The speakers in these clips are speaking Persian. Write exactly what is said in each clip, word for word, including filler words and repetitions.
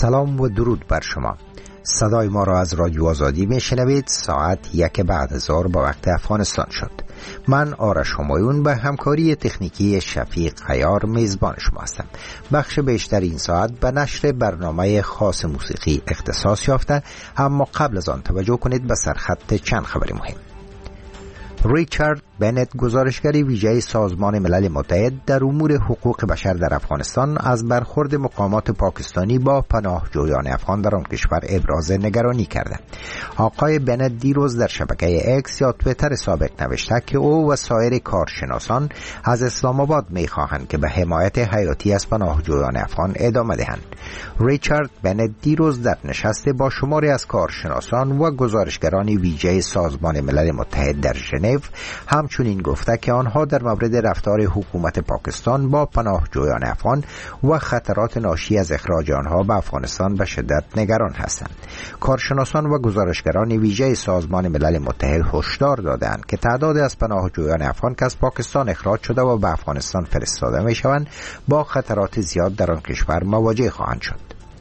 سلام و درود بر شما. صدای ما را از رادیو آزادی میشنوید. ساعت یک بعد از ظهر با وقت افغانستان شد. من آرش همایون به همکاری تکنیکی شفیق خیار میزبان شما هستم. بخش بیشتر این ساعت به نشر برنامه خاص موسیقی اختصاص یافته، اما قبل از آن توجه کنید به سرخط چند خبر مهم. ریچارد بنت، گزارشگر ویژه سازمان ملل متحد در امور حقوق بشر در افغانستان، از برخورد مقامات پاکستانی با پناهجویان افغان در آن کشور ابراز نگرانی کرده. آقای بنت دیروز در شبکه اکس یا تویتر سابق نوشته که او و سایر کارشناسان از اسلام آباد می‌خواهند که به حمایت حیاتی از پناهجویان افغان ادامه دهند. ریچارد بنت دیروز در نشست با شماری از کارشناسان و گزارشگران ویژه سازمان ملل متحد در ژنو همچنین گفته که آنها در مورد رفتار حکومت پاکستان با پناهجویان افغان و خطرات ناشی از اخراج آنها به افغانستان به شدت نگران هستند. کارشناسان و گزارشگران ویژه سازمان ملل متحد هشدار دادند که تعداد از پناهجویان افغان که از پاکستان اخراج شده و به افغانستان فرستاده میشوند با خطرات زیاد در آن کشور مواجه خواهند شد.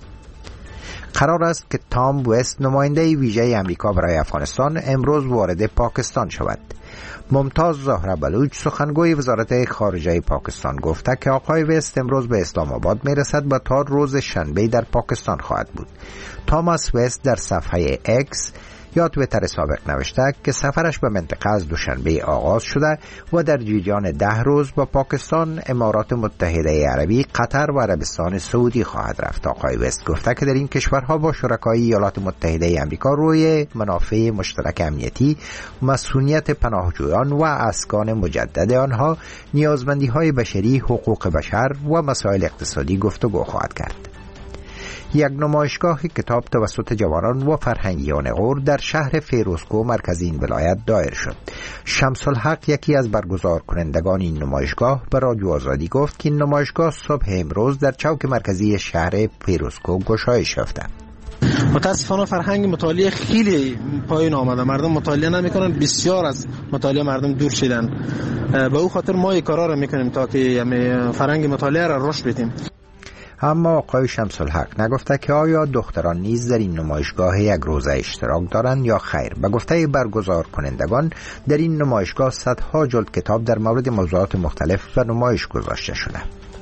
قرار است که تام وست، نماینده ویژه امریکا برای افغانستان، امروز وارد پاکستان شود. ممتاز زهره بلوچ، سخنگوی وزارت خارجه پاکستان، گفته که آقای وست امروز به اسلام آباد میرسد و تا روز شنبه در پاکستان خواهد بود. تاماس وست در صفحه اکس یا تویتر سابق نوشته که سفرش به منطقه از دوشنبه آغاز شده و در جریان ده روز با پاکستان، امارات متحده عربی، قطر و عربستان سعودی خواهد رفت. آقای وست گفته که در این کشورها با شرکای ایالات متحده آمریکا روی منافع مشترک امنیتی، مسئولیت پناهجویان و اسکان مجدد آنها، نیازمندی‌های بشری، حقوق بشر و مسائل اقتصادی گفتگو خواهد کرد. یک نمایشگاه کتاب توسط جوانان و فرهنگیان غور در شهر فیروزکوه، مرکز این ولایت دایر شد. شمس الحق، یکی از برگزار کنندگان این نمایشگاه، به رادیو آزادی گفت که این نمایشگاه صبح امروز در چوک مرکزی شهر فیروزکوه گشایش یافته. متاسفانه فرهنگ مطالعه خیلی پایین آمده، مردم مطالعه نمیکنن، بسیار از مطالعه مردم دور شدن. به او خاطر ما این کارا را میکنیم تا که فرهنگ مطالعه را رشد بدیم. اما آقای شمس الحق نگفته که آیا دختران نیز در این نمایشگاه یک روزه اشتراک دارند یا خیر. به گفته برگزار کنندگان، در این نمایشگاه صدها جلد کتاب در مورد موضوعات مختلف به نمایش گذاشته شده.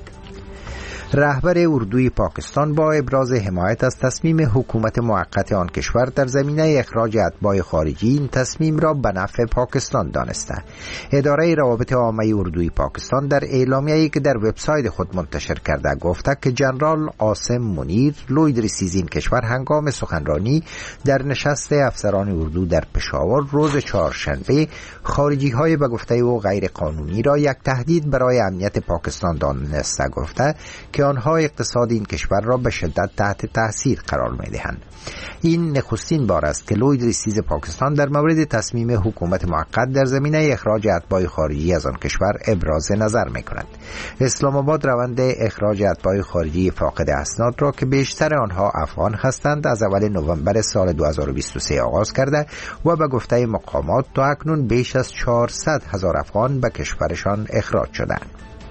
رهبر اردوی پاکستان با ابراز حمایت از تصمیم حکومت موقت آن کشور در زمینه اخراج اتباع خارجی، این تصمیم را به نفع پاکستان دانسته. اداره روابط عامه اردوی پاکستان در اعلامیه‌ای که در وبسایت خود منتشر کرده گفته که جنرال عاصم منیر، لوید رئیس این کشور، هنگام سخنرانی در نشست افسران اردو در پشاور روز چهارشنبه، خارجی های به گفته او غیر قانونی را یک تهدید برای امنیت پاکستان دانسته، گفته که آنها اقتصاد این کشور را به شدت تحت تاثیر قرار می‌دهند. این نخستین بار است که لوید رئیس پاکستان در مورد تصمیم حکومت موقت در زمینه اخراج اتباع خارجی از آن کشور ابراز نظر می‌کند. اسلام آباد روند اخراج اتباع خارجی فاقد اسناد را که بیشتر آنها افغان هستند از اول نوامبر سال دو هزار و بیست و سه آغاز کرده و به گفته مقامات تا اکنون بیش از چهارصد هزار افغان به کشورشان اخراج شدند.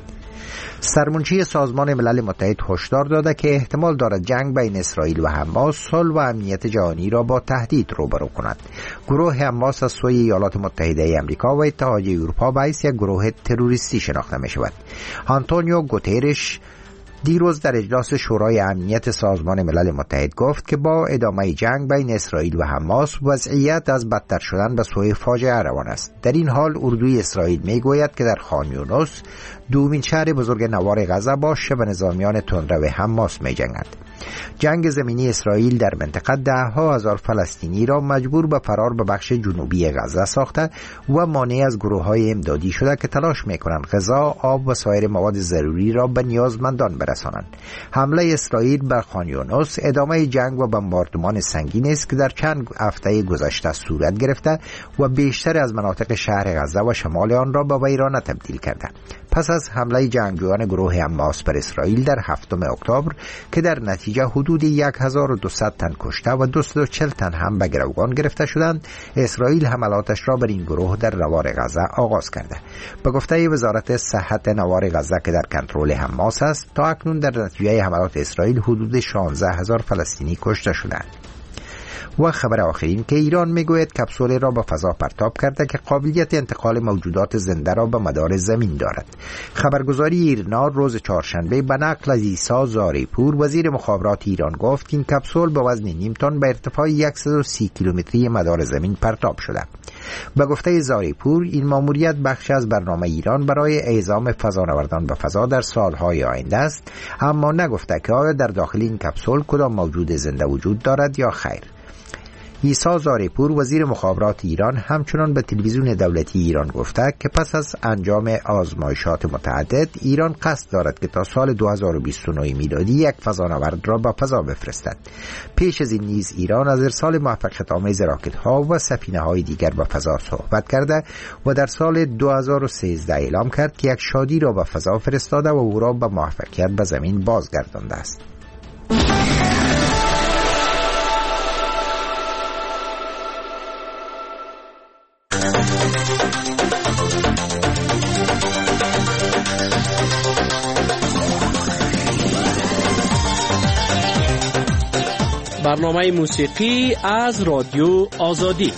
سرمنشی سازمان ملل متحد هشدار داده که احتمال دارد جنگ بین اسرائیل و حماس صلح و امنیت جهانی را با تهدید روبرو کند. گروه حماس از سوی ایالات متحده آمریکا و اتحادیه اروپا به حیث یک گروه تروریستی شناخته می شود. آنتونیو گوترش دیروز در اجلاس شورای امنیت سازمان ملل متحد گفت که با ادامه جنگ بین اسرائیل و حماس، وضعیت از بدتر شدن به سوی فاجعه روان است. در این حال اردوی اسرائیل میگوید که در خان یونس، دومین شهر بزرگ نوار غزه، با شبه نظامیان تندرو حماس می جنگد. جنگ زمینی اسرائیل در منطقه ده ها هزار فلسطینی را مجبور به فرار به بخش جنوبی غزه ساخته و مانع از گروه های امدادی شده که تلاش می کنند غذا، آب و سایر مواد ضروری را به نیازمندان برسانند. حمله اسرائیل بر خان یونس ادامه جنگ و بمباردمان سنگین است که در چند هفته گذشته صورت گرفته و بیشتر از مناطق شهر غزه و شمال آن را به ویرانه تبدیل کرده. پس از حمله جنگجویان گروه حماس بر اسرائیل در هفتم اکتبر که در نتیجه حدود هزار و دویست تن کشته و دویست و چهل تن هم به گروگان گرفته شدند، اسرائیل حملاتش را بر این گروه در نوار غزه آغاز کرده. به گفته وزارت صحت نوار غزه که در کنترل حماس است، تا اکنون در نتیجه حملات اسرائیل حدود شانزده هزار فلسطینی کشته شدند. و خبر آخرین که ایران میگوید کپسولی را به فضا پرتاب کرده که قابلیت انتقال موجودات زنده را به مدار زمین دارد. خبرگزاری ایرنا روز چهارشنبه به نقل از عیسی زاریپور وزیر مخابرات ایران گفت که این کپسول به وزن نیم تن به ارتفاع صد و سی کیلومتری مدار زمین پرتاب شده. به گفته زاریپور این ماموریت بخش از برنامه ایران برای اعزام فضانوردان به فضا در سالهای آینده است، اما نگفته که آیا در داخل این کپسول کدام موجود زنده وجود دارد یا خیر. عیسی زاریپور وزیر مخابرات ایران همچنان به تلویزیون دولتی ایران گفته که پس از انجام آزمایشات متعدد ایران قصد دارد که تا سال دو هزار و بیست و نه میلادی یک فضانورد را به فضا بفرستد. پیش از این نیز ایران از ارسال موفقیت آمیز راکت ها و سفینه های دیگر به فضا صحبت کرده و در سال دو هزار و سیزده اعلام کرد که یک شادی را به فضا فرستاده و او را به موفقیت به زمین بازگردانده است. برنامه موسیقی از رادیو آزادی.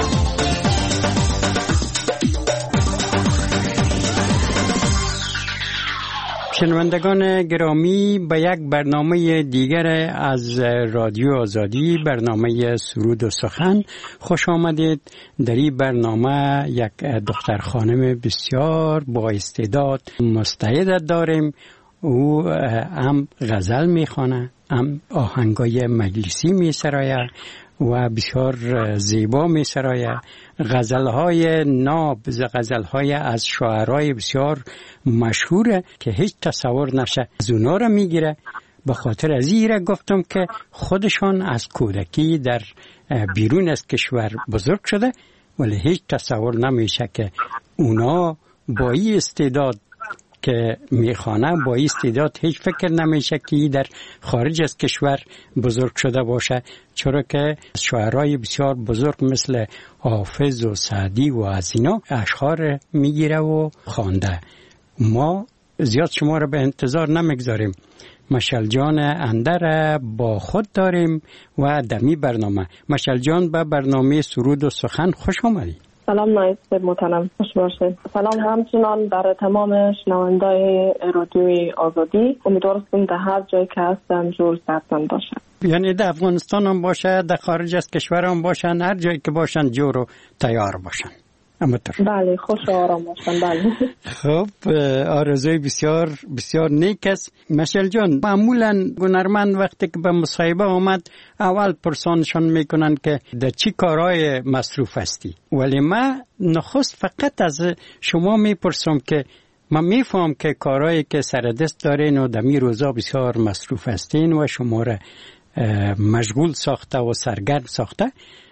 شنوندگان گرامی، به یک برنامه دیگر از رادیو آزادی، برنامه سرود و سخن خوش آمدید. در این برنامه یک دختر خانم بسیار با استعداد مستعد داریم. او هم غزل میخوانه، هم آهنگای مجلسی میسرایه و بسیار زیبا میسرایه. غزلهای ناب، غزلهای از شاعرای بسیار مشهوره که هیچ تصور نشه از اونا را میگیره. به خاطر از این گفتم که خودشان از کودکی در بیرون از کشور بزرگ شده، ولی هیچ تصور نمیشه که اونا با این استعداد که میخوانه، با این استعداد هیچ فکر نمیشه که در خارج از کشور بزرگ شده باشه، چرا که شاعرای بسیار بزرگ مثل حافظ و سعدی و از اینا اشعار میگیره و خوانده. ما زیاد شما را به انتظار نمیگذاریم. مشعل جان اندر با خود داریم و دمی برنامه. مشعل جان، به برنامه سرود و سخن خوش آمدی. سلام نایست محترم، خوش باشید. سلام همچنان در تمام شنوندای رادیوی آزادی. امیدوارم در هر جایی که هستن جور سرتان باشه. یعنی در افغانستان هم باشه، در خارج از کشور هم باشن، هر جایی که باشن جور و تیار باشن. بله، خوش و آرام باشن. بله. خب، آرزوی بسیار بسیار نیک است. مشعل جان، معمولا هنرمند وقتی که به مصاحبه آمد اول پرسانشان میکنن که در چی کارهای مصروف هستی، ولی من نخست فقط از شما میپرسم که من میفهم که کارهایی که سر دست دارین و در می روزا بسیار مصروف هستین و شما را مشغول ساخته و سرگرم ساخته.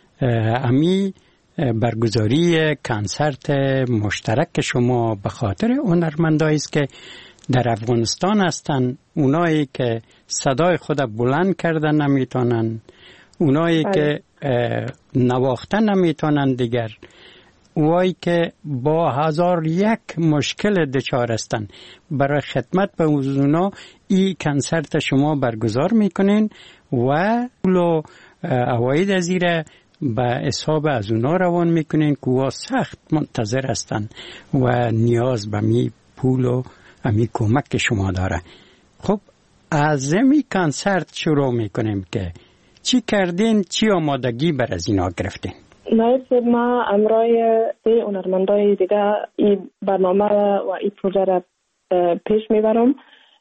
امی برگزاری کنسرت مشترک شما به خاطر هنرمندایی است که در افغانستان هستن، اونایی که صدای خود بلند کردن نمیتونن، اونایی بله. که نواخته نمیتونن دیگر، اونایی که با هزار یک مشکل دچار هستن. برای خدمت به اونا این کنسرت شما برگزار میکنین و پول عواید از ایره به حساب از اونا روان میکنین که اوها سخت منتظر هستن و نیاز به می پول و می کمک شما داره. خب از می کنسرت شروع میکنیم که چی کردین، چی آمادگی بر از اینا گرفتین؟ نایب، ما امرای سه هنرمندای دیگه این برنامه و این پروژه را پیش میبرم.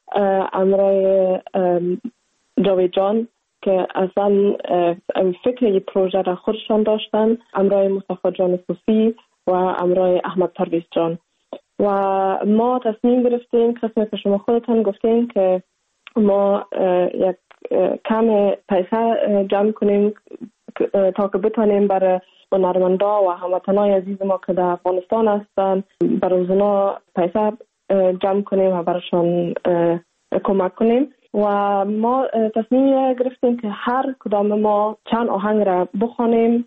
امرای جاوید جان که اصلا فکر این پروژه را خودشان داشتن، امرای مصطفی جان صوفی و امرای احمد پرویز جان. و ما تصمیم گرفتیم، قسمی که شما خودتان گفتین، که ما یک کم پیسه جمع کنیم تا که بتانیم برای هنرمندا و هموطنای عزیز ما که در افغانستان هستن برای اونا پیسه جمع کنیم و براشان کمک کنیم. و ما تصمیم گرفتیم که هر کدام ما چند آهنگ را بخوانیم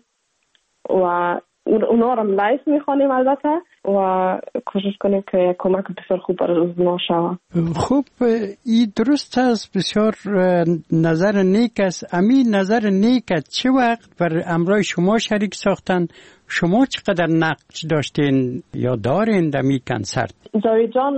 و اونا را لایف میخوانیم البته و کوشش کنیم که کمک بسیار خوب برای اونا شود. خوب، این درست است، بسیار نظر نیک است. امی نظر نیک چه وقت بر امرای شما شریک ساختن؟ شما چقدر نقش داشتین یا دارین در می کنسرت؟ جاوید جان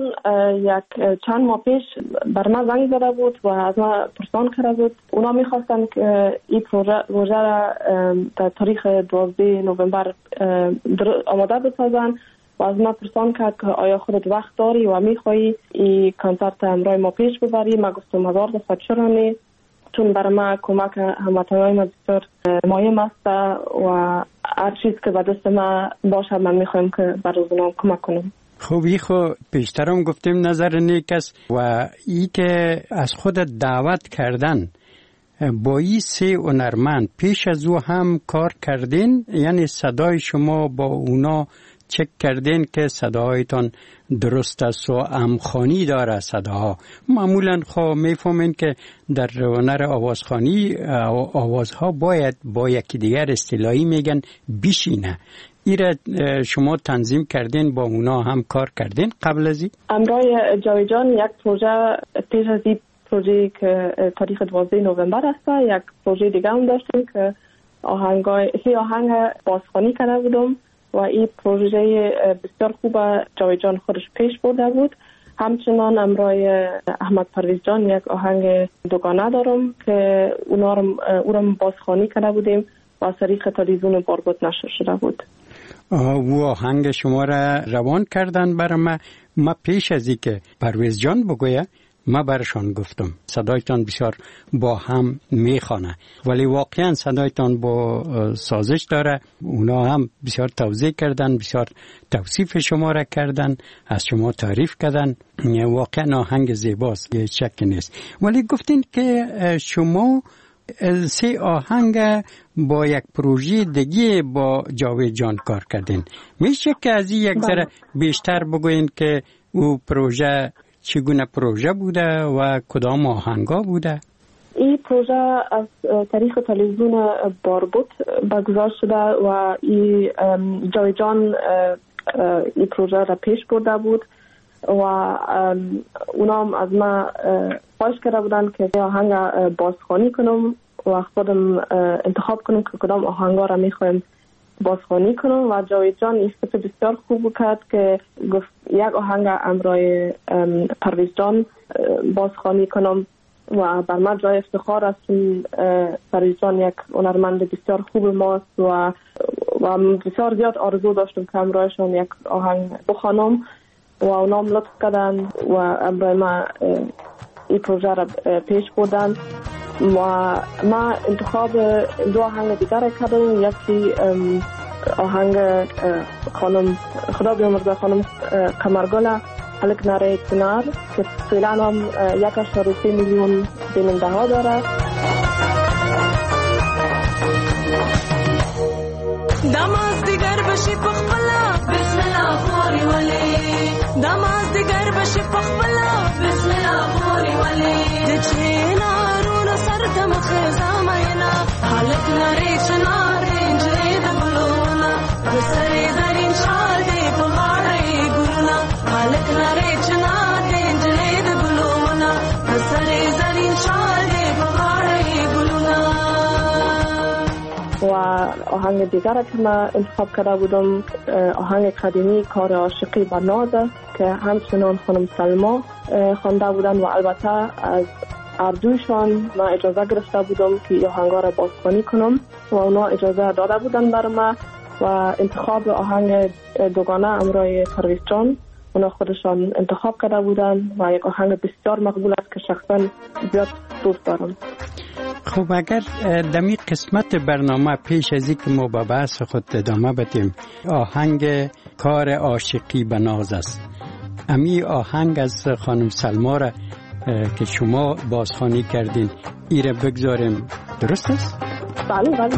یک چند ماه پیش بر من زنگ زده بود و از من پرسان کرده بود. اونا میخواستن که این پروژه را در تاریخ دوازده نوامبر آماده بسازن و از من پرسان کرد که آیا خودت وقت داری و میخوایی این کنسرت همراه ما پیش ببری؟ من گفتم هزار دفعه چرا نه، چون برای من کمک هموطنهای ما بسیار مهم است و هر چیز که به دست من باشه من میخوایم که برای اونا کمک کنم. خوبی، خو پیشترم گفتیم نظر نیک است و ای که از خودت دعوت کردن با این سه هنرمند پیش از او هم کار کردین، یعنی صدای شما با اونا چک کردین که صدایتان درست است و امخانی داره صداها. معمولا خب میفهمین که در هنر آوازخوانی آوازها باید با یکی دیگر اصطلاحی میگن بشینه. ایره شما تنظیم کردین، با اونا هم کار کردین قبل از این؟ امرای جاوید جان یک پروژه پیش از این پروژه که تاریخ دوازده نوامبر است، یک پروژه دیگه هم داشتیم که آهنگای هی آهنگ بازخوانی کرده بودم و این پروژه بسیار خوب جاوید جان خودش پیش برده بود. همچنان امرای احمد پرویز جان یک آهنگ دوگانه دارم که اونا رو او رو بازخوانی کرده بودیم و از طریق تلویزیون باربود نشر شده بود. او آهنگ شما را روان کردن برای ما. ما پیش از این که پرویز جان بگویه ما برشان گفتم صدایتان بسیار با هم میخوانه، ولی واقعا صدایتان با سازش داره. اونا هم بسیار توضیح کردن، بسیار توصیف شما را کردن، از شما تعریف کردن. واقعا آهنگ زیباست، یه شک نیست. ولی گفتین که شما سه آهنگ با یک پروژه دیگه با جاوید جان کار کردین. میشه که از این یک ذره بیشتر بگوین که او پروژه چگونه پروژه بوده و کدام آهنگا بوده؟ این پروژه از طریق تلویزیون باربود برگزار شده و این جاوید جان این پروژه را پیش برده بود و اونا هم از من خواهش کرده بودن که آهنگ بازخوانی کنم و خودم انتخاب کنم که کدام آهنگا را میخوایم بازخوانی کنم و جاوید جان این فکر بسیار خوب کرد که گفت یک آهنگ امرای پرویز جان بازخوانی کنم و بر من جای افتخار است چون پرویز جان یک هنرمند بسیار خوب ماست و و بسیار زیاد آرزو داشتم که امرایشان یک آهنگ بخوانم و اونا هم لطف کردن و امرای ما این پروژه را پیش بردن و ما انتخاب دو آهنگ دیگر کردم. یکی آهنگ خانم خدا بیامرزه خانم قمرگل هلک نره کنار که فعلا هم یک اشاره سه میلیون بیننده ها داره. دماز دیگر بشی پخبلا بسم الله خوری ولی دماز دیگر بشی پخبلا بسم الله خوری ولی دچینا رونو سرتم خزاماینا حالک نری چناری جرید بلونا بسری زرین شادی پغاری گرونا حالک نری چناری جرید بلونا بسری زرین شادی پغاری گرونا. و آهنگ دیگر که من انتخاب کرده بودم آهنگ قدیمی کار عاشقی با نازه که همچنان خانم سلما خوانده بودن و البته از اردوشان من اجازه گرفته بودم که آهنگا را بازخوانی کنم و اونا اجازه داده بودن بر من و انتخاب آهنگ دوگانه امرای پرویز جان اونا خودشان انتخاب کرده بودن و یک آهنگ بسیار مقبول است که شخصا زیاد دوست دارم. خب اگر دمی قسمت برنامه پیش از اینکه ما با بحث خود ادامه بدیم آهنگ کار عاشقی به ناز است، امی آهنگ از خانم سلما را که شما بازخوانی کردین ایره بگذاریم، درست است؟ بله بله.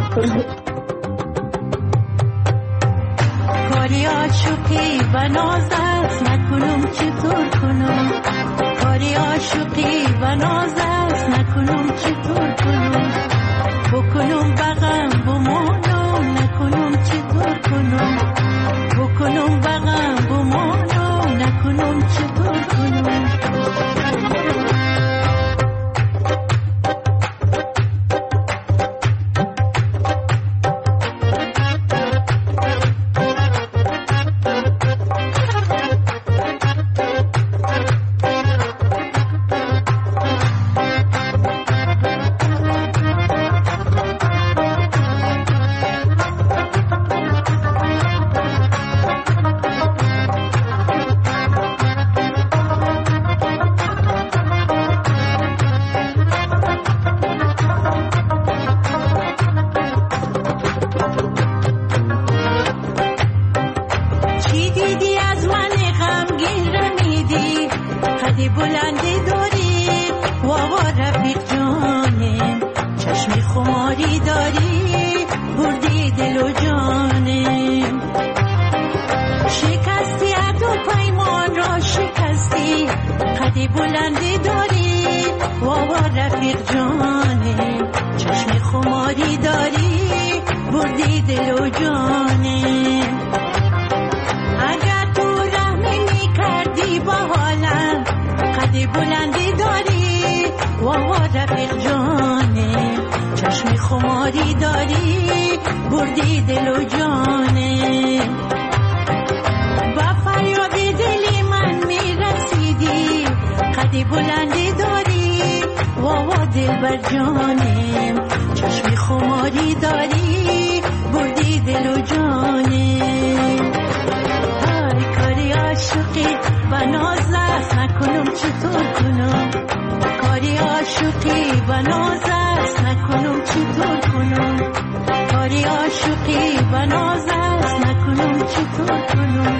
کاری عاشقی به ناز است نکنم چطور قدی بلندی داری واوا رفیق جانم چشم خماری داری بردی دل و جانم شکستی عهد و پیمان را شکستی قدی بلندی داری واوا رفیق جانم چشم خماری داری بردی دل و جانم اگر تو رحمی می کردی با حالم قدی بلندی داری واوا رفیق جانم چشم خماری داری بردی دل و جانم با فریاد دلی من می رسیدی قدی بلندی داری واوا دل بر جانم چشم خماری داری بردی دل و جانم های کاری عاشقی و ناز است نکنم چطور کنم کاری عاشقی و ناز است نکنم چطور کنم کاری عاشقی و ناز است نکنم چطور کنم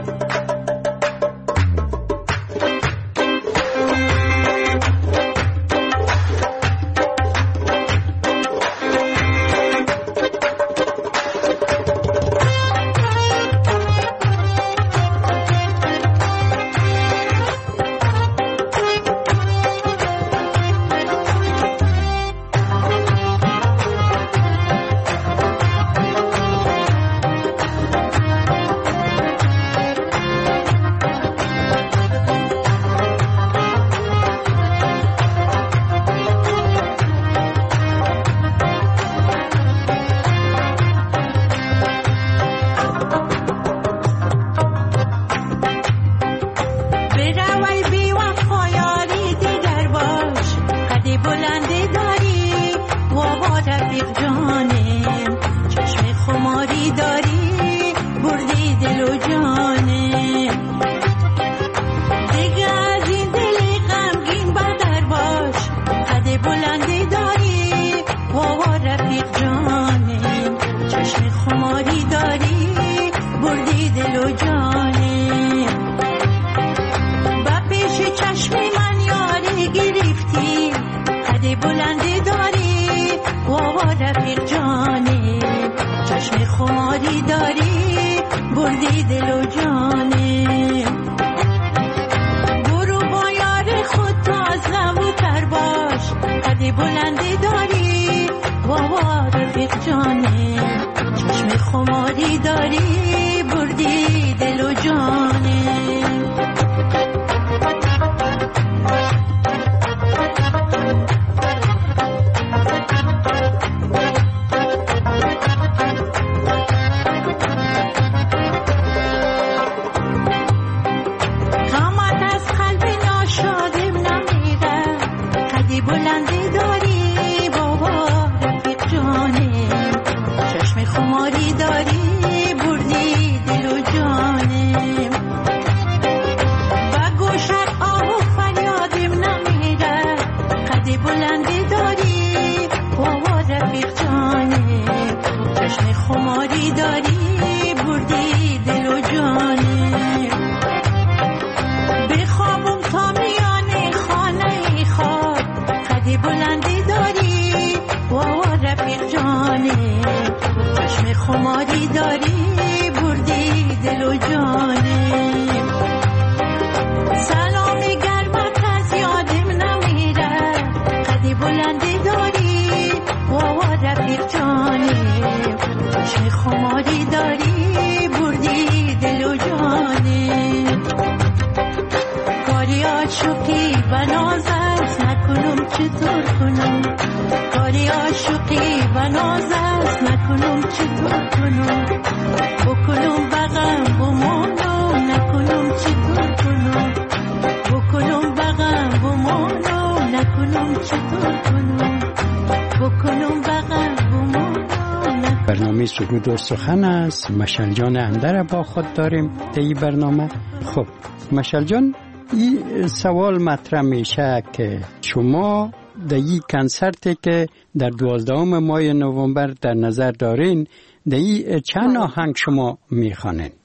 برنامه سرود و سخن است. مشعل جان اندر با خود داریم در این برنامه. خب مشعل جان، این سوال مطرح میشه که شما در این کنسرتی که در دوازدهم ماه نوامبر در نظر دارین، در این چند آهنگ شما میخوانین؟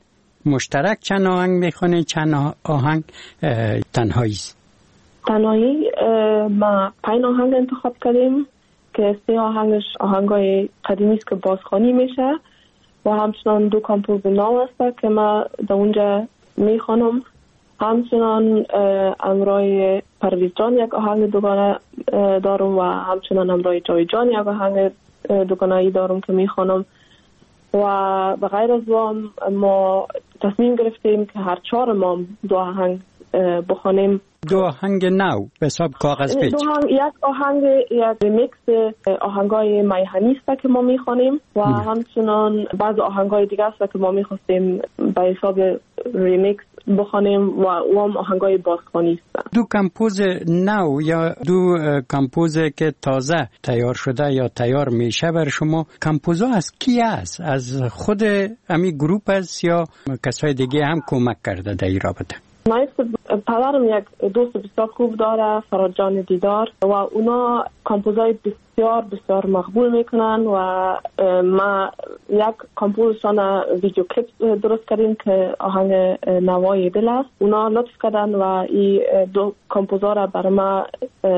مشترک چند آهنگ میخونی، چند آهنگ تنهایی است؟ تنهایی ما پنج آهنگ انتخاب کردیم که سه آهنگش آهنگای قدیمی است که بازخوانی میشه و همچنان دو کمپوز نو است که ما در اونجا میخوانم. همچنان امرای پرویز جان یک آهنگ دوگانه دارم و همچنان امرای جاوید جان یک آهنگ دوگانه‌ای دارم که میخوانم و به غیر از وام ما تصمیم گرفتیم که هر چهار ما دو آهنگ بخوانیم. دو آهنگ نو به حساب کاغذ پیچ. دو آهنگ، یک آهنگ یک ریمیکس آهنگای میهنی است که ما میخوانیم و همچنان بعض آهنگای دیگه است که ما میخواستیم به حساب ریمیکس بخوانیم و اون آهنگای بازخوانی است. دو کمپوز نو یا دو کمپوز که تازه تیار شده یا تیار میشه بر شما، کمپوزا از کی است؟ از خود امی گروپ است یا کسای دیگه هم کمک کرده در این رابطه؟ پدرم یک دوست بسیار خوب داره، فراد جان دیدار، و اونا کمپوزای بسیار بسیار مقبول میکنن و ما یک کمپوزشان ویدیو کلیپ درست کردیم که آهنگ نوای دل است. اونا لطف کردن و این دو کمپوزا را برای ما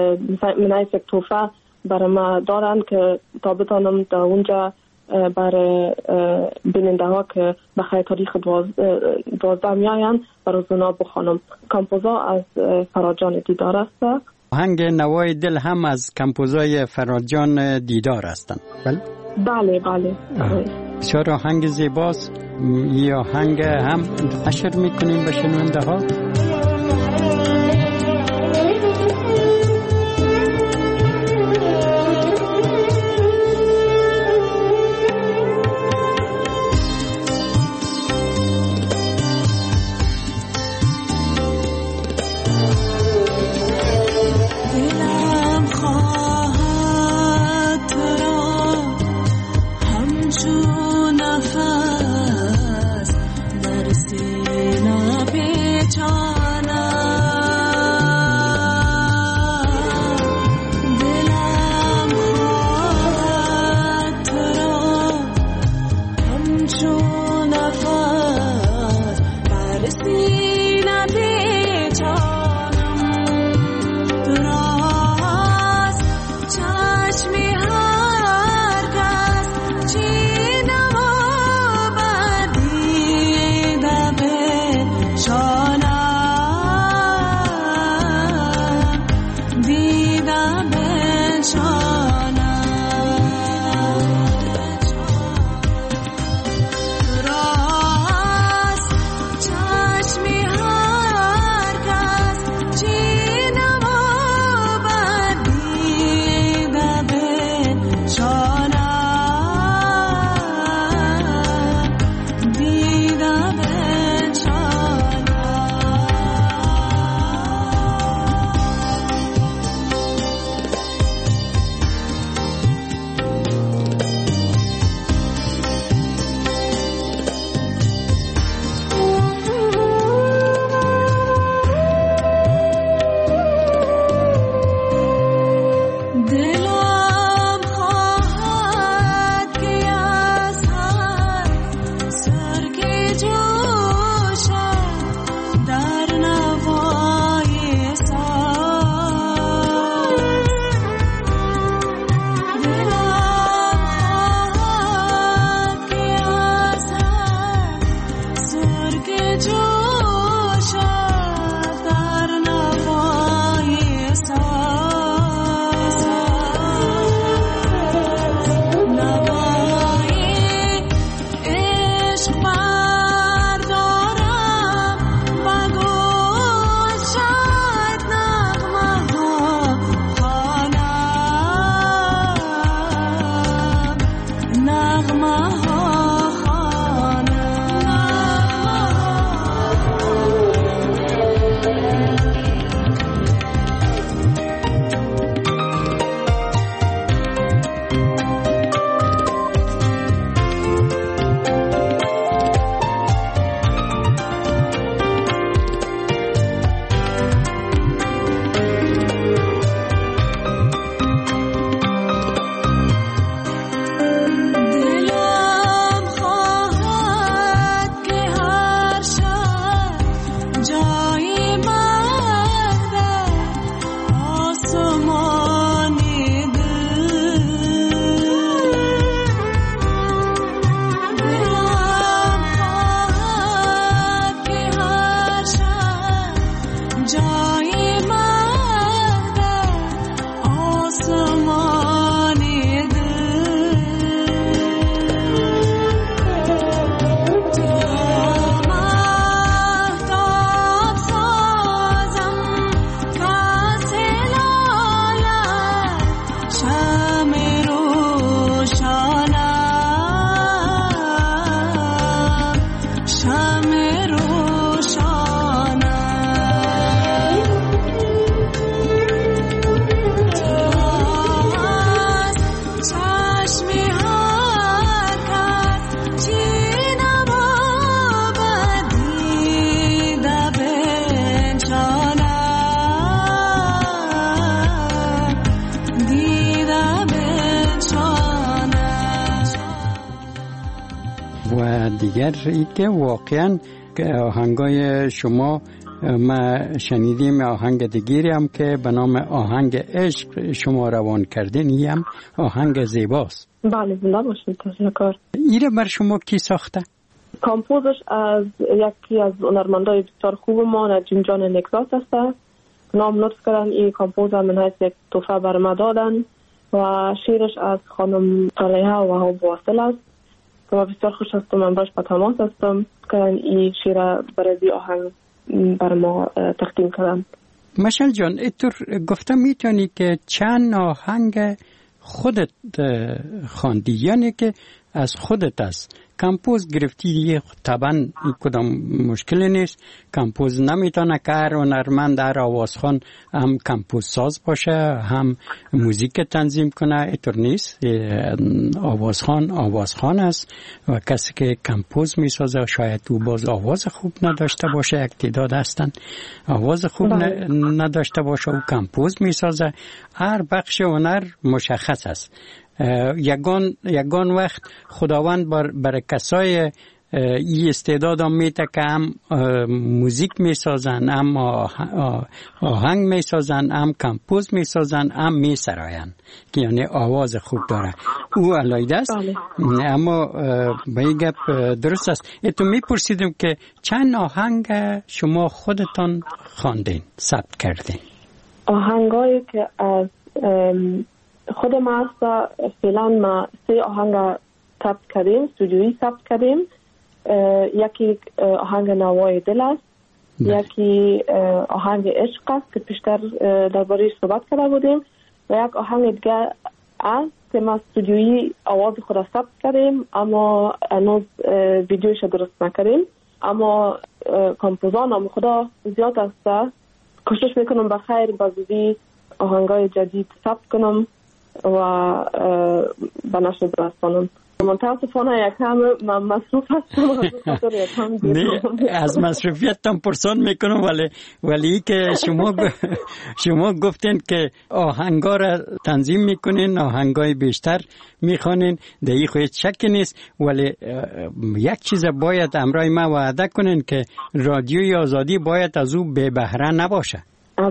منایف یک توفه برای ما دارن که تا بتانم در اونجا برای بیننده ها که بخیر تاریخ دوازده می آین برای اونا بخوانم. کمپوزا از فراد جان دیدار است. آهنگ نوای دل هم از کمپوزای فراد جان دیدار هستند. بله بله بله. بسیار آهنگ زیباست. این آهنگ هم نشر میکنیم به شنونده ها. راست چشمی هر کس دیگر ای که واقعا آهنگای شما ما شنیدیم آهنگ دیگری هم که به نام آهنگ عشق شما روان کردین، این هم آهنگ زیباست. بله زنده باشید. تشکر. ایره بر شما کی ساخته؟ کامپوزش از یکی از هنرمندای بسیار خوب ما نجیم جان نکزات است. نام لطف کردن این کامپوز من هست یک تحفه بر ما دادن و شیرش از خانم صالحه و وهاب واصل است که ما بسیار خوش هستم، من باش به تماس هستم که این شیر برای آهنگ بر ما تقدیم کردن. مشعل جان اینطور گفتم میتونی که چند آهنگ خودت خواندی، یعنی که از خودت است کمپوز گرفتی دیگه، طبعا این کدام مشکلی نیست. کمپوز نمیتونه که هر هنرمند هر آوازخوان هم کمپوز ساز باشه هم موزیک تنظیم کنه، اینطور نیست. آوازخوان آوازخوان است و کسی که کمپوز میسازه شاید او باز آواز خوب نداشته باشه، یک تعداد هستن آواز خوب نداشته باشه و کمپوز میسازه. هر بخش هنر مشخص است. یگان یگان وقت خداوند بر برای کسای این استعداد هم میده که هم موزیک میسازن، هم آهنگ میسازن، هم کمپوز میسازن، هم میسراین که یعنی آواز خوب داره. او علایده است. اما به این گپ درست است. اتو میپرسیدم که چند آهنگ شما خودتان خواندین، ثبت کردین؟ آهنگایی که از خود ما هست فعلا ما سه آهنگ ثبت کردیم، استودیویی ثبت کردیم. یکی آهنگ نوای دل است، یکی آهنگ عشق است که پیشتر درباره‌اش صحبت کرده بودیم و یک آهنگ دیگه است که ما استودیویی آواز خود ثبت کردیم اما هنوز ویدیوش درست نکردیم. اما کمپوزان هم خدا زیاد است، کوشش میکنم بخیر بازدی آهنگای جدید ثبت کنم و به نشر برسانم. متاسفانه یکم من مصروف هستم. نه از مصروفیتم پرسان میکنم، ولی ولی که شما شما گفتین که آهنگا را تنظیم میکنین، آهنگای بیشتر میخوانین، در این خود شک نیست. ولی یک چیز باید امرای ما وعده کنین که رادیوی آزادی باید از او بے بهره نباشه.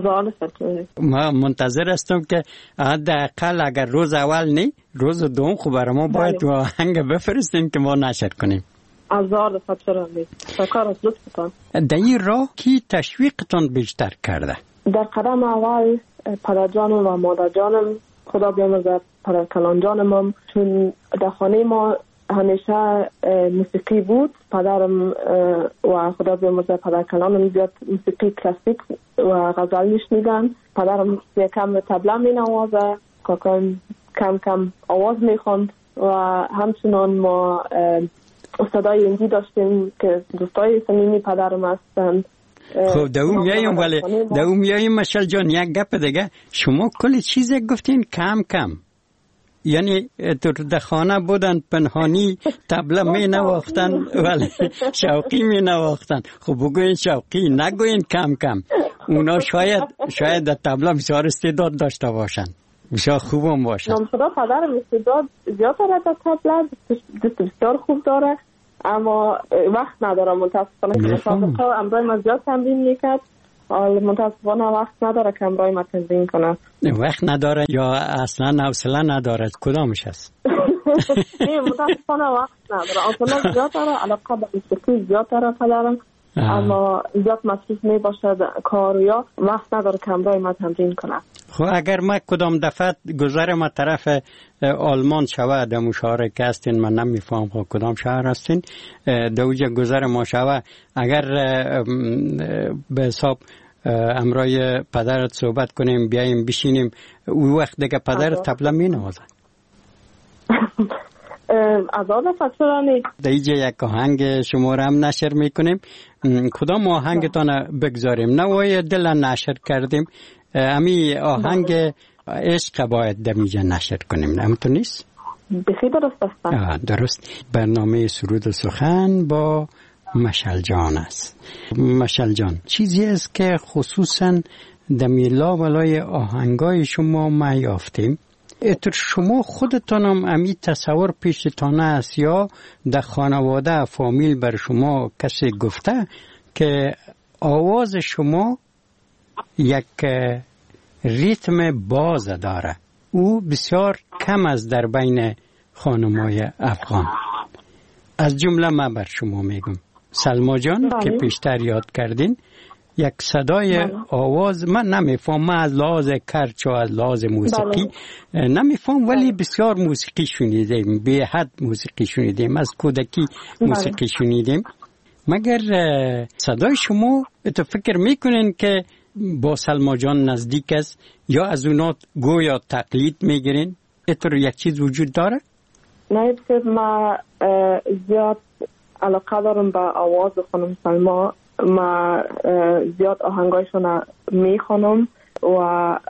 ما منتظر هستم که حداقل اگر روز اول نی روز دوم خوب برای ما باید آهنگ بفرستین که ما نشر کنیم. آزاد فتره نیست. شکر از لطفتان. در این راه کی تشویقتان بیشتر کرده؟ در قدم اول پدر جانم و مادر جانم، خدا بیامرزه پدر کلان جانم، چون در خانه ما همیشه موسیقی بود. پدرم و خدا بیامرزه پدر کلانم زیاد موسیقی کلاسیک و غزل میشنیدن. پدرم یکم طبله مینوازه، کاکایم کم کم آواز میخوند و همچنان ما استادای هندی داشتیم که دوستای صمیمی پدرم هستند. خب دوم میایم، ولی دوم میایم. مشعل جان یک گپ دیگه، شما کلی چیز گفتین کم کم، یعنی در خانه بودن پنهانی طبله می نواختن ولی شوقی می نواختن. خب بگوین شوقی، نگوین کم کم. اونا شاید شاید در طبله بسیار استعداد داشته باشن، بسیار خوبم باشن. نام خدا پدرم استعداد زیاد داره در طبله، دست بسیار خوب داره، اما وقت نداره متاسفانه که مسابقه امرای ما زیاد تمرین میکرد، متاسفانه وقت نداره که امرای ما تمرین کنه. وقت نداره یا اصلا حوصله نداره؟ کدامش هست؟ نه متاسفانه وقت نداره. اصلا زیاد داره، علاقه به موسیقی زیاد داره پدرم، اما زیاد مصروف می باشه کار یا وقت نداره که امرای ما تمرین کنه. خب اگر ما کدام دفعه گذر ما طرف آلمان شود، در مشاوره که هستین، من نمیفهم خب کدام شهر هستین، دوجه گذر ما شود، اگر به حساب امرای پدرت صحبت کنیم بیاییم بشینیم، او وقت دیگه پدرت طبله می نوازه. آزاد فصلانی در اینجا یک آهنگ شما را هم نشر میکنیم. کدام آهنگتان بگذاریم؟ نوای دل نشر کردیم، امی آهنگ عشق باید در اینجا نشر کنیم، همونطور نیست؟ بخی درست است. درست. برنامه سرود و سخن با مشعل جان است. مشعل جان چیزی است که خصوصا در میلا ولای آهنگای شما ما یافتیم اتر شما خودتانم امی تصور پیشتانه است یا در خانواده فامیل بر شما کسی گفته که آواز شما یک ریتم باز داره، او بسیار کم از در بین خانمای افغان. از جمله من بر شما میگم سلما جان که پیشتر یاد کردین، یک صدای بله. آواز من نمیفهم، من از لحاظ کرچ و از لحاظ موسیقی بله. نمیفهم، ولی بسیار موسیقی شنیدیم، به حد موسیقی شنیدیم، از کودکی بله. موسیقی شنیدیم. مگر صدای شما تو فکر میکنین که با سلما جان نزدیک است یا از اونا گویا تقلید میگیرین؟ اتر یک چیز وجود داره؟ نه بسید ما زیاد علاقه دارم به آواز خانم سلما. ما زیاد آهنگایشون میخوانم و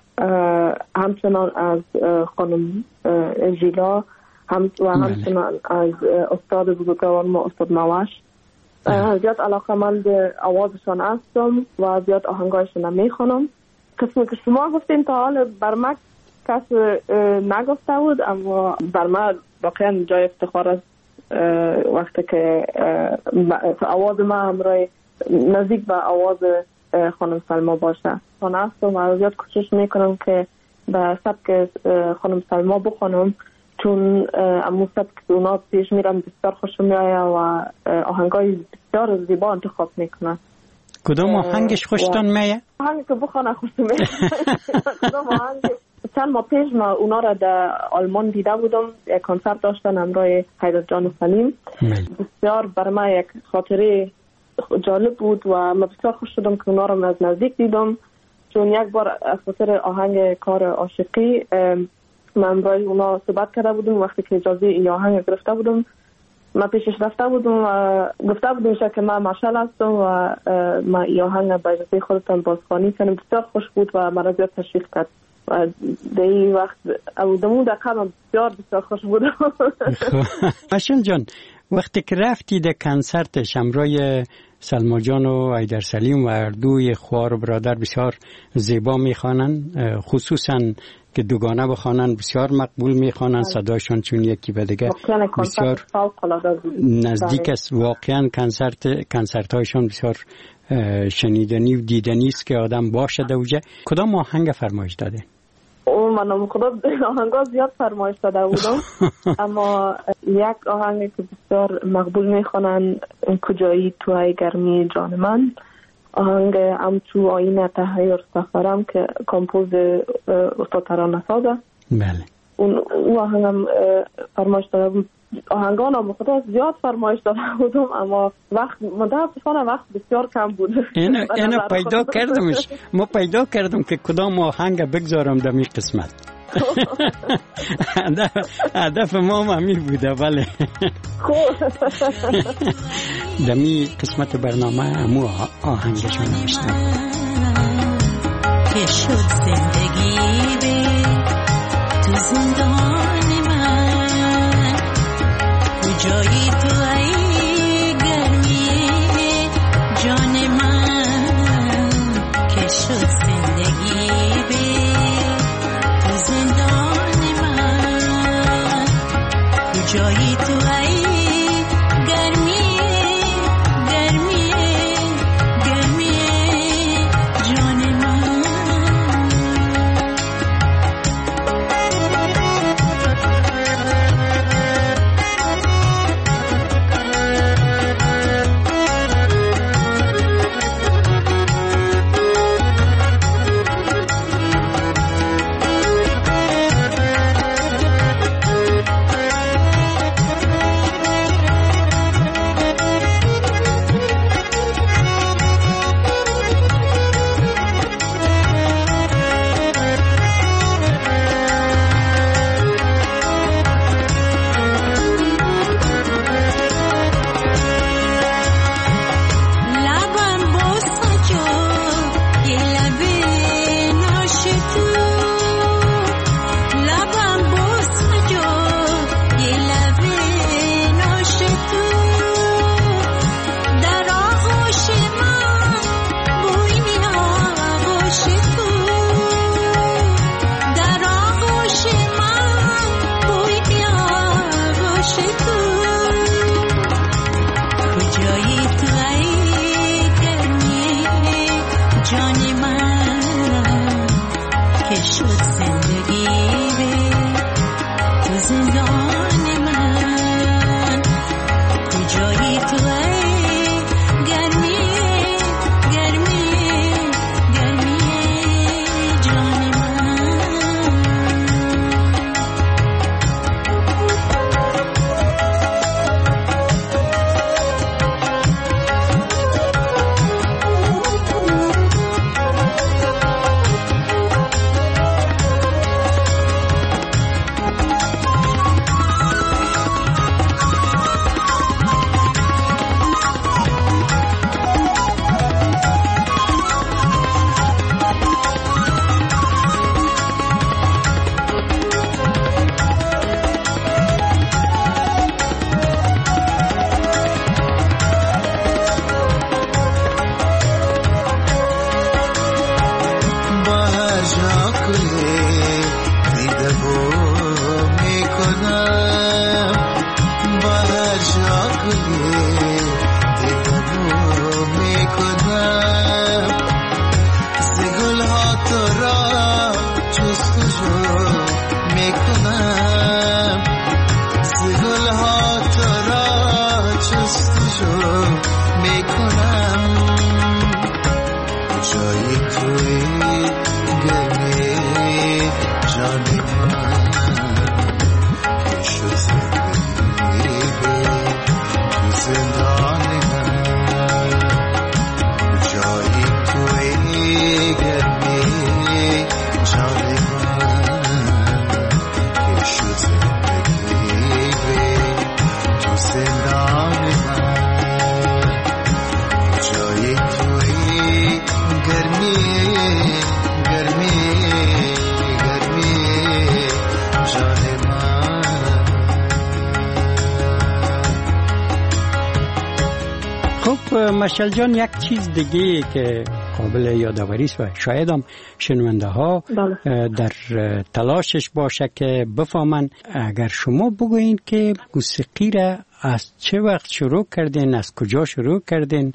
همچنان از خانم ژیلا هم و همچنان از استاد بزرگوار ما استاد نوش زیاد علاقه من به آوازشان هستم و زیاد آهنگایشون میخوانم. قسمی که شما گفتین تا حال بر من کس نگفته بود، اما بر من واقعا جای افتخار است وقتی که آواز من همراه نزدیک به آواز خانم سلما باشه. من هستم و زیاد کوشش میکنم که به سبک خانم سلما بخونم، چون امو سبک اونا پیش میرم بسیار خوشم میآید و آهنگای بسیار زیبا انتخاب میکنن. کدام آهنگش خوشتون میآید؟ آهنگی که بخونه خوشم میآید. کدام آهنگ؟ چند ماه پیش ما اونا را در آلمان دیده بودم، یک کنسرت داشتن همراه حیدر جان سلیم. بسیار برای من یک خاطره جالب بود و من بسیار خوش شدم که اونا را از نزدیک دیدم، چون یک بار از خاطر آهنگ کار عاشقی من برای اونا صحبت کرده بودم. وقتی که اجازه این آهنگ گرفته بودم من پیشش رفته بودم و گفته بودم که من مشعل هستم و من این آهنگ با اجازه خودتان بازخوانی کنم. بسیار خوش بود و مرا زیاد تشویق کرد و در این وقت دمون دقیقا من بسیار بسیار خوش بودم. مشعل جان، وقتی که رفتی در کنسرتش همراه سلما جان و حیدر سلیم و اردوی خوار و برادر بسیار زیبا میخوانن، خصوصا که دوگانه بخوانن بسیار مقبول میخوانن، صداشون چون یکی به دیگه بسیار نزدیک است. واقعا کنسرت کنسرت هایشون بسیار شنیدنی و دیدنی است که آدم باشه دوجه. کدام آهنگ فرمایش داده؟ او من خدا آهنگا زیاد فرمایش داده بودم اما یک آهنگی که بسیار مقبول میخوانن کجایی تو ای گرمی جان من، آهنگ ام تو آینه تحیر سفرم که کمپوز استاد ترانه سازه. بله اون اون آهنگم فرمایش داده بود. آهنگان هم خدا زیاد فرمایش داده بودم اما وقت متاسفانه وقت بسیار کم بود. اینو اینو پیدا کردمش، ما پیدا کردم که کدام آهنگ بگذارم در می قسمت. هدف ما هم همین بوده. بله در می قسمت برنامه همو آهنگشون نوشتم که شد زندگی به تو زندان من، کجایی تو ای گرمی جان من، که شد زندگی به تو زندان من، کجایی تو ای گرمی گرمی گرمی جان من. جان من که شد زندگی به تو زندان من کجایی تو ای گرمی گرمی گرمی جان من مشعل جان، یک چیز دیگه که قابل یادآوری است و شاید هم شنونده ها در تلاشش باشه که بفهمن، اگر شما بگوین که موسیقی را از چه وقت شروع کردین، از کجا شروع کردین،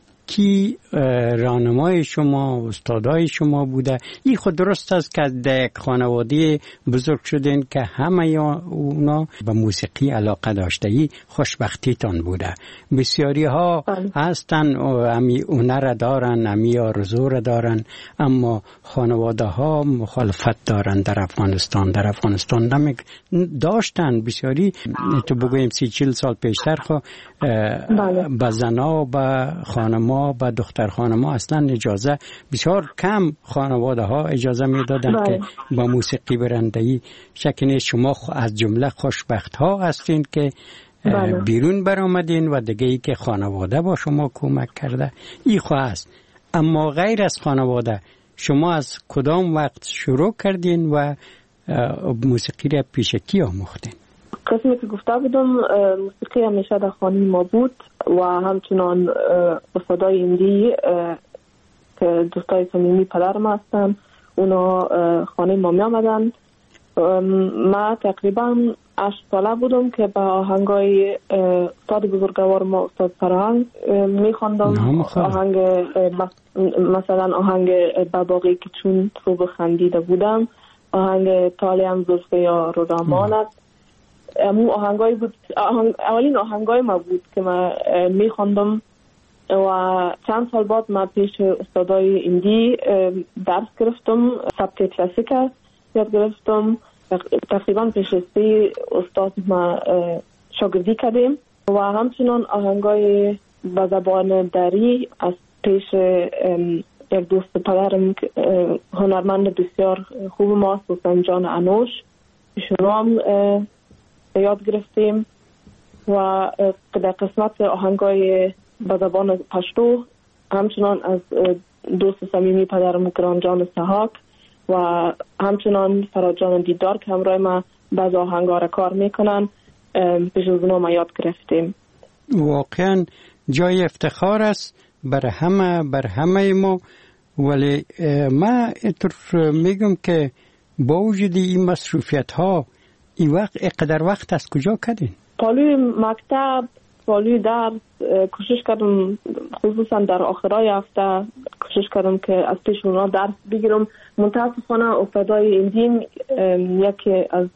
کی راهنمای شما، استادای شما بوده؟ این خود درست است که در یک خانواده بزرگ شدین که همه اونا به موسیقی علاقه داشته، این خوشبختیتان بوده. بسیاری ها هستن امی هنر دارن، امی آرزو را دارن، اما خانواده ها مخالفت دارن. در افغانستان در افغانستان نمیگ داشتن بسیاری، تو بگویم سی چل سال پیشتر خو به زنا، به خانما، به دختر خانما اصلا اجازه، بسیار کم خانواده ها اجازه می دادن که با موسیقی برندهی. شک نیست شما از جمله خوشبخت ها هستین که بله. بیرون برآمدین و دیگه ای که خانواده با شما کمک کرده ای خو است. اما غیر از خانواده شما از کدام وقت شروع کردین و موسیقی را پیش کی آموختین؟ قسمی که گفته بودم موسیقی همیشه در خانه ما بود و همچنان استادای هندی که دوستای صمیمی پدرم هستن اونا خانه ما می آمدن. ما تقریبا هشت ساله بودم که با آهنگای استاد بزرگوار ما استاد فرهنگ می خواندم. آهنگ مثلا آهنگ بباقی که چون صبح خندیده بودم، آهنگ طالعم زلفه یا رودامانت، امو آهنگای بود. آهنگ اولین آهنگای ما بود که ما می خواندم و چند سال بعد ما پیش استادای هندی درس گرفتم، سبک کلاسیک یاد گرفتم. تقریبا پیش سه استاد ما شاگردی کردیم و همچنان آهنگای به زبان دری از پیش یک دوست پدرم هنرمند بسیار خوب ما، حسین جان انوش، ایشون هم یاد گرفتیم و در قسمت آهنگای به زبان پشتو همچنان از دوست صمیمی پدرم گران جان سحاک و همچنان فراد جان دیدار که همراه ما بعض آهنگا را کار میکنن پیش از اونا ما یاد گرفتیم. واقعا جای افتخار است بر همه بر همه ما، ولی ما اینطور میگم که با وجود این مصروفیت ها این وقت اقدر وقت از کجا کردین؟ پالوی مکتب سالی درس کوشش کردم، خصوصا در آخرای هفته کوشش کردم که از پیش اونا درس بگیرم. متاسفانه افتادای این دین یکی از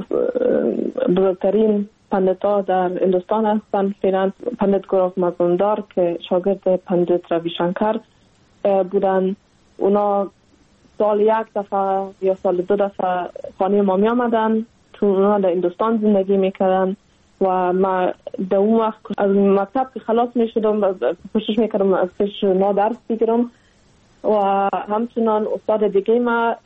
بزرگترین پندتا در هندوستان هستند. فعلا پندت گروف مزاندار که شاگرد پندت روی شنکر بودن، اونا سال یک دفعه یا سال دو دفعه خانه ما می آمدن، چون اونا در هندوستان زندگی میکردن و ما در اون وقت از مکتب که خلاص می شدم کوشش میکردم از پیش اونا درس بگیرم. و همچنان استاد دیگه ما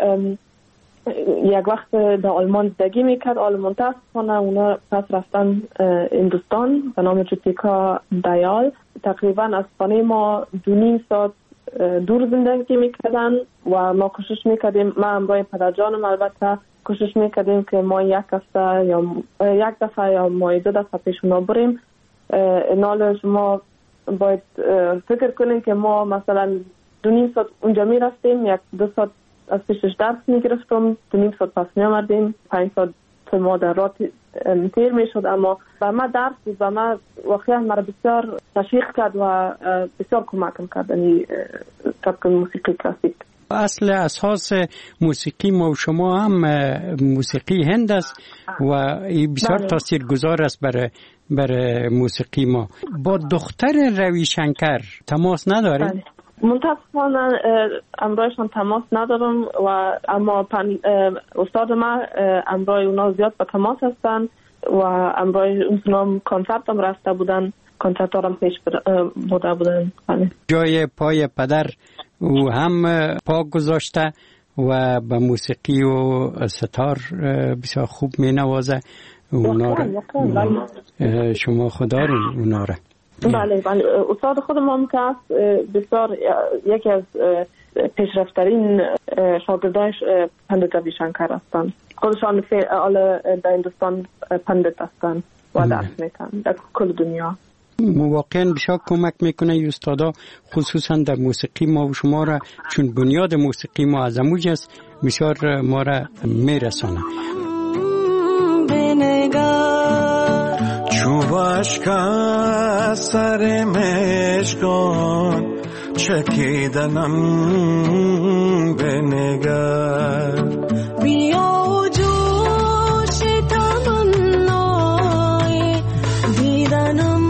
یک وقت در آلمان زندگی میکرد، آلمان متاسفانه اونا پس رفتن هندوستان به نام جوتیکا دیال. تقریبا از خانه ما دو نیم ساعت دور زندگی میکردن و ما کوشش میکردیم، ما همراه پدرجانم البته کوشش میکردیم که ما یک هفته یا یک دفعه یا ما دو دفعه پیش اونا بریم. نال شما باید فکر کنیم که ما مثلا دو نیم ساعت اونجا میرفتیم، یک دو ساعت از پیشش درس میگرفتم، دو نیم ساعت پس میامدیم، پنج ساعت ما در راه تیر میشد. اما به ما درس بود و ما واقعا مرا بسیار تشویق کرد و بسیار کمکم کرد این سبک موسیقی کلاسیک. اصل اساس موسیقی ما و شما هم موسیقی هند است و این بسیار تاثیرگذار است برای برای موسیقی ما. با دختر روی شنکر تماس ندارید؟ متاسفانه امرایشان تماس ندارم و اما استاد ما امرای اونا زیاد با تماس هستن و امرای اونم کنسرت هم رفته بودن، کنسرت هم پیش بوده بودن. جای پای پدر او هم پا گذاشته و به موسیقی و ستار بسیار خوب می نوازه اونا را. شما خدا رین اونا را. بله بله، استاد خود ما که بسیار یکی از پیشرفترین شاگردانش پندت روی شنکر هستند. خودشان فعال در هندوستان پندت هستند و درس میکنن در کل دنیا. واقعا بسیار کمک میکنه این استادا، خصوصا در موسیقی ما و شما را، چون بنیاد موسیقی ما از اموج است، بسیار ما را میرسانه. چوبش که سر مشکان چکیدنم بنگر، بیا و جوش تمنای دیدنم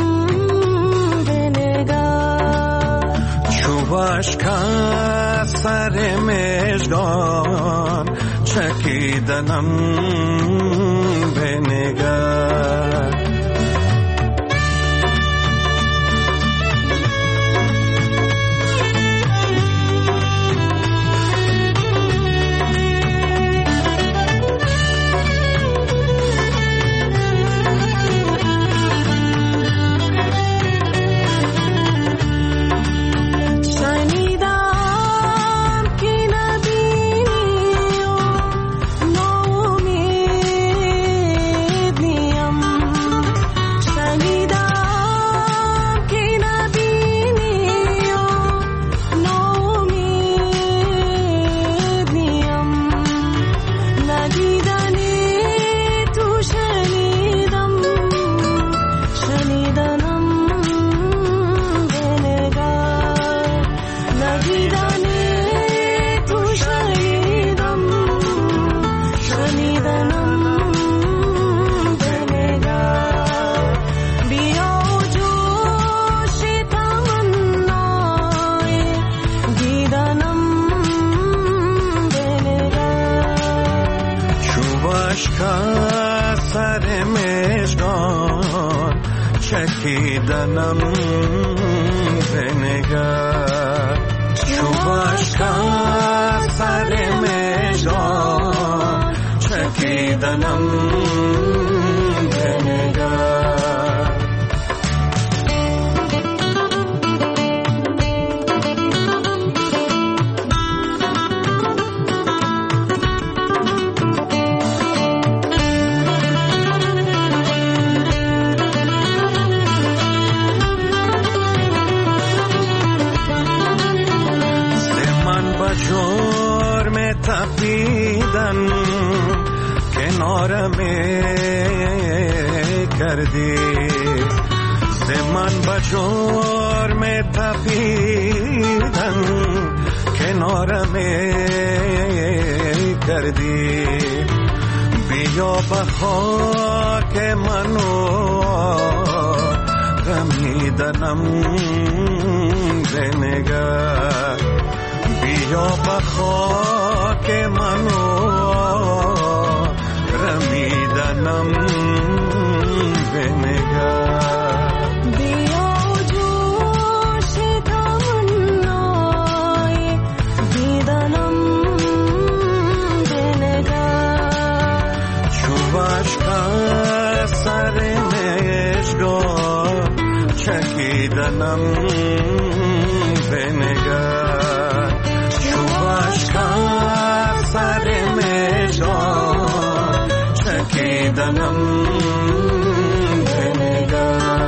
بنگر. چوبش که سر مشکان چکیدنم بنگر. چکیدنم بنگر. چوبش که سر مژگان چکیدنم بنگر. تپیدن کنارم کردی، من بجرم تپیدن کنارم کردی بیا به خاک منو رمیدنم بنگر بیا به خاک منو رمیدنم بنگر چکیدنم بنگر چوبش که سر مجان چکیدنم بنگر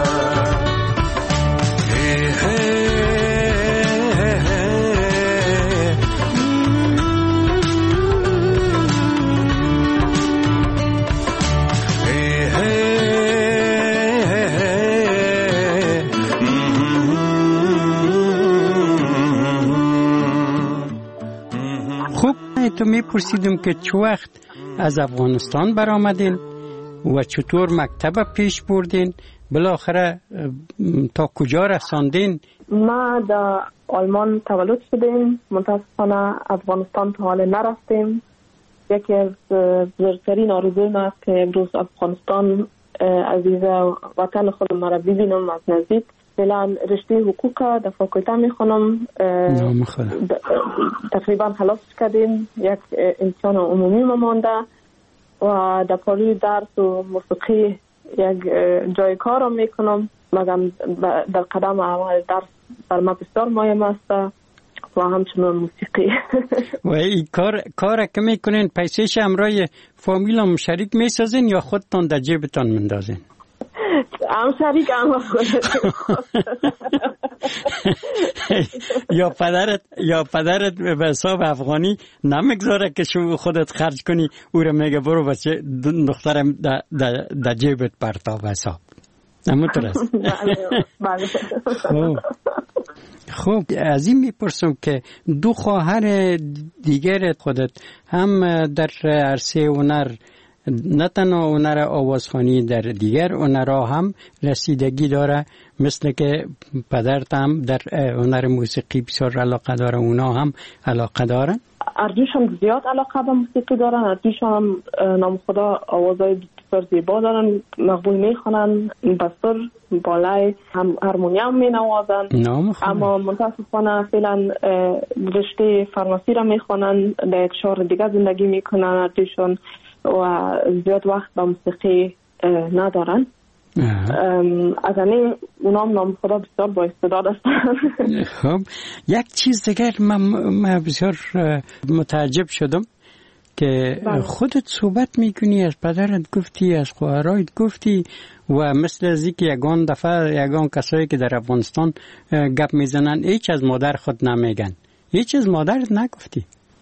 تو میپرسیدم که چه وقت از افغانستان برآمدین و چطور مکتب پیش بردین بالاخره تا کجا رساندین؟ ما در آلمان تولد شدیم، متاسفانه افغانستان تا حال نرفتیم. یکی از بزرگترین آرزوی ما است که امروز افغانستان عزیز وطن خودم را ببینم از نزدیک. فعلا رشته حقوق در فاکولته میخونم، تقریبا خلاص کردیم. یک امتحان عمومی ما مانده و در پاروی درس و موسیقی یک جای کارم میکنم، مگم در قدم اول درس بر ما بسیار مهم است و همچنان موسیقی. و این کار کار که میکنین پیسهش همراه فامیلم شریک میسازین یا خودتان در جیبتان مندازین؟ هم شریک هم خودت. یا پدرت یا پدرت به حساب افغانی نمیگذاره که شما خودت خرج کنی، او رو میگه برو بچه دخترم در جیبت پرتا به حساب. همونطور است. بله. خب از این میپرسم که دو خواهر دیگر خودت هم در عرصه هنر، نه تنها هنر آوازخوانی، در دیگر هنرها هم رسیدگی داره، مثل که پدرت هم در هنر موسیقی بسیار علاقه داره، اونا هم علاقه دارن؟ اردوش هم زیاد علاقه به موسیقی دارن. اردوش هم نام خدا آوازهای بسیار زیبا دارن، مقبول میخونن، بسر بالای هم هارمونیوم می نوازن. اما متاسفانه فعلا رشته فارماسی را میخونن، در یک شهر دیگه زندگی میکنن اردوشون و زیاد وقت به موسیقی ندارن. از این اونام نام خدا بسیار با استعداد هستن. خب یک چیز دیگر من, من بسیار متعجب شدم که خودت صحبت میکنی، از پدرت گفتی، از خواهرایت گفتی و مثل از اینکه یگان دفعه یگان کسایی که در افغانستان گپ میزنن هیچ از مادر خود نمیگن. هیچ از مادرت نگفتی؟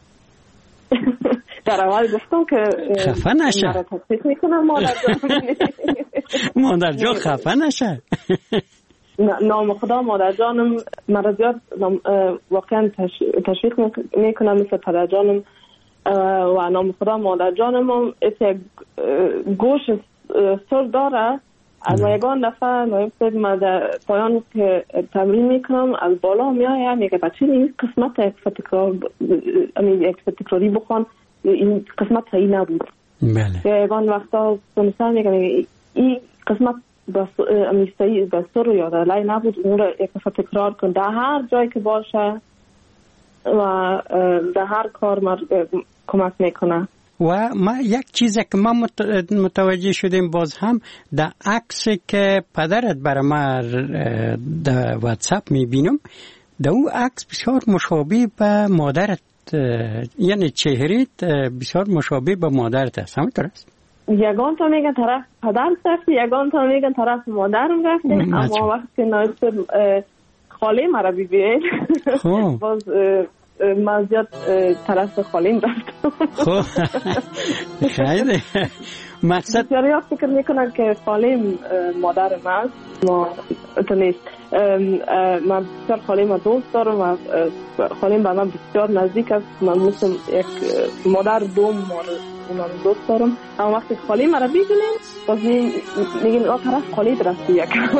در اول گفتم که خفه نشه. مرا تصدیق میکنم مادر جان. مادر جان خفه نشه. نام خدا مادر جانم مرا زیاد واقعا تشویق میکنم مثل پدر جانم و نام خدا مادر جانم هم یک گوش سر داره. از یگان دفعه نایب ما در پایان که تمرین میکنم از بالا میایم میگه بچه این قسمت یک فتکرار یک فتکراری بخوان، این قسمت صحیح نبود. بله. یگان وقتا سنسان میگه این قسمت بس صحیح بسر رو یاد لای نبود، اون رو یک دفعه تکرار کن در هر جایی که باشه و در هر کار من کمک میکنه. و ما یک چیزی که ما متوجه شدیم باز هم در عکس که پدرت برای ما در واتساپ میبینم، در اون عکس بسیار مشابه به مادرت، یعنی چهرهت بسیار مشابه به مادرت است، همینطور است؟ یگان تا میگن طرف پدر رفتی، یگان تا میگن طرف مادرم رفتی، اما وقتی که نایب خاله مرا ببینید باز من زیاد طرف خالیم رفتم. خب خیلی مقصد بسیاری ها فکر میکنن که خالیم مادر من است، ما تو نیست. من بسیار خالیم دوست دارم و خالیم به من بسیار نزدیک است. من مثل یک مادر دوم اونم دوست دارم. اما وقتی خالیم مرا بگیریم باز میگیم آه طرف خالی درستی یکم.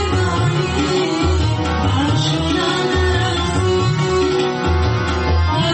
Oh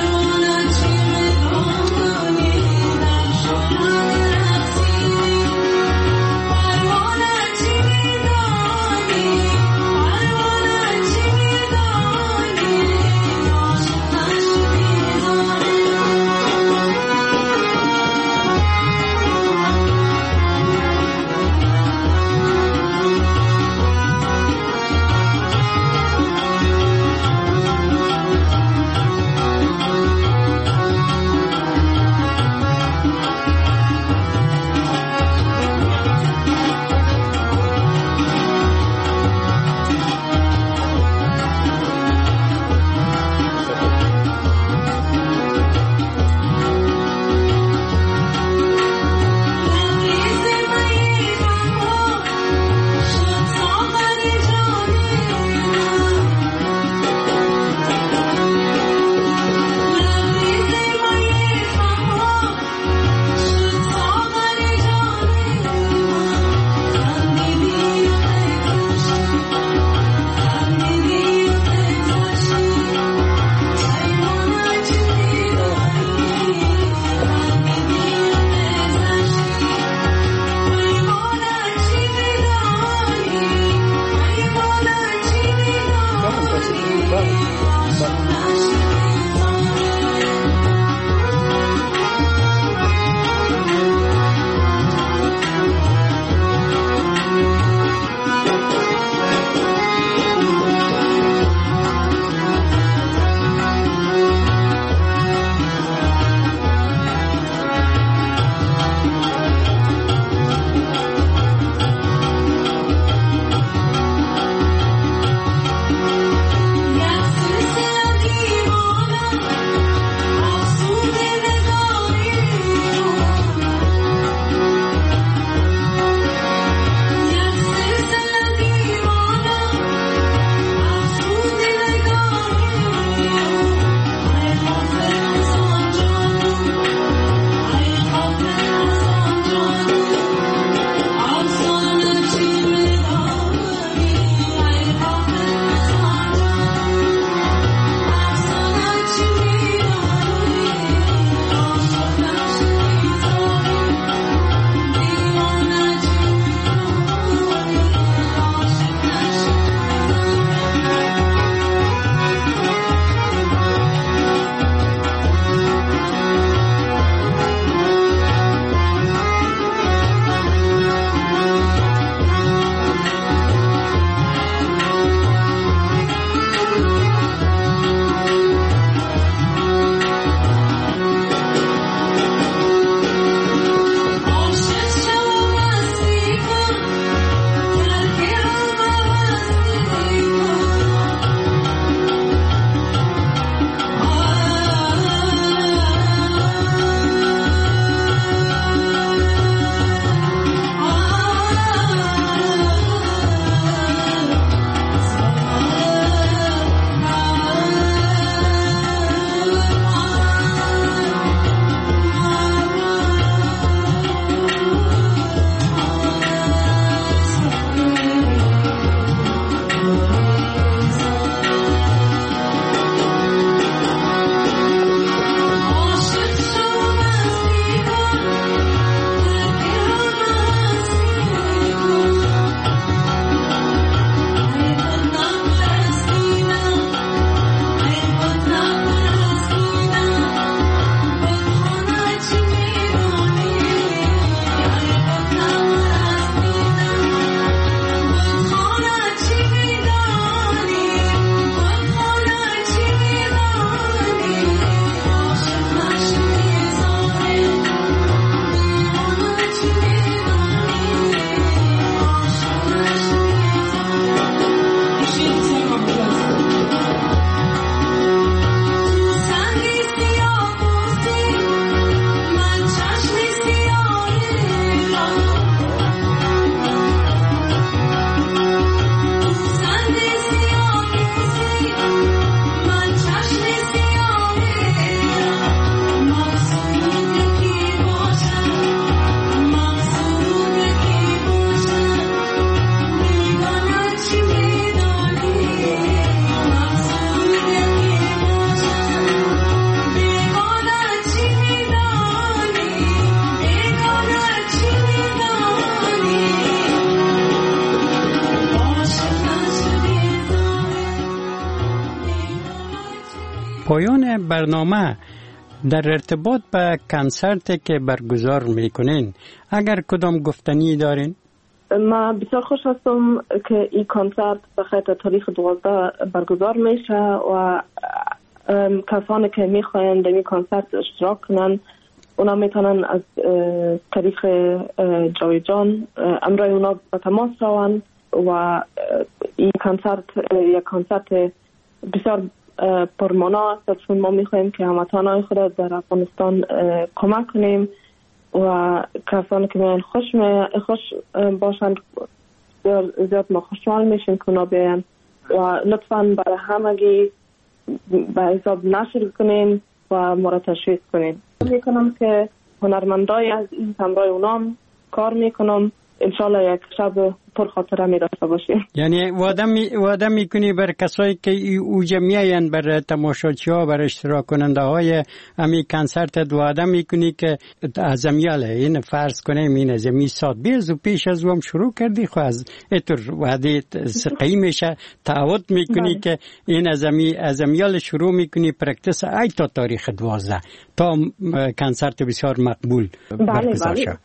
پایان برنامه در ارتباط به کنسرتی که برگزار میکنین اگر کدام گفتنی دارین؟ ما بسیار خوش هستم که این کنسرت به خاطر تاریخ دوازده برگزار میشه و کسانی که میخواین در این کنسرت اشتراک کنن اونا میتونن از طریق جاوید جان امرای اونا به تماس روان و این کنسرت یک کنسرت بسیار پرمانا است چون ما میخوایم که هموطنان خود در افغانستان کمک کنیم و کسانی که میان خوش می خوش باشند زیاد ما خوشحال میشیم که اونا بیان و لطفاً برای همگی به حساب نشر کنین و ما را تشویق کنین. میکنم که هنرمندای از این همراه اونام کار میکنم انشالله یک شب پرخاطره می داشته باشیم. یعنی وعده می وعده میکنی بر کسایی که اوجا میاین بر تماشاچی ها بر اشتراک کننده های امی کنسرت وعده میکنی که از امیاله این فرض کنیم این از امی ساعت بیز و پیش از وام شروع کردی خو از اتر وعده سقی میشه تعهد میکنی که این از امی از امیال شروع میکنی پرکتس ای تا تاریخ دوازده تا کنسرت بسیار مقبول برگزار شه.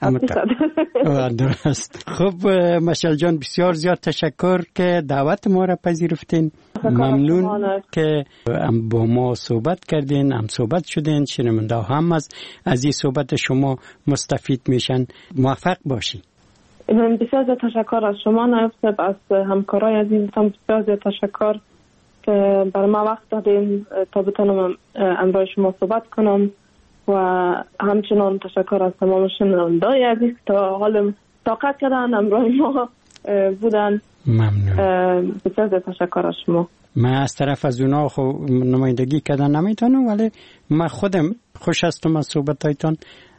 درست. خب مشعل جان بسیار زیاد تشکر که دعوت ما را پذیرفتین. ممنون که با ما صحبت کردین، هم صحبت شدین، شنونده هم از از این صحبت شما مستفید میشن. موفق باشی. من بسیار زیاد تشکر از شما نایب صاحب، از همکارای عزیزم بسیار زیاد تشکر که برای ما وقت دادین تا بتونم امروز شما صحبت کنم و همچنان تشکر از تمام شنونده‌های عزیز تا حال طاقت کردن امروز ما بودن. ممنون. بسیار زیاد تشکر از شما. من از طرف از اونا خو نمایندگی کردن نمیتونم ولی من خودم خوش هستم از صحبتایتان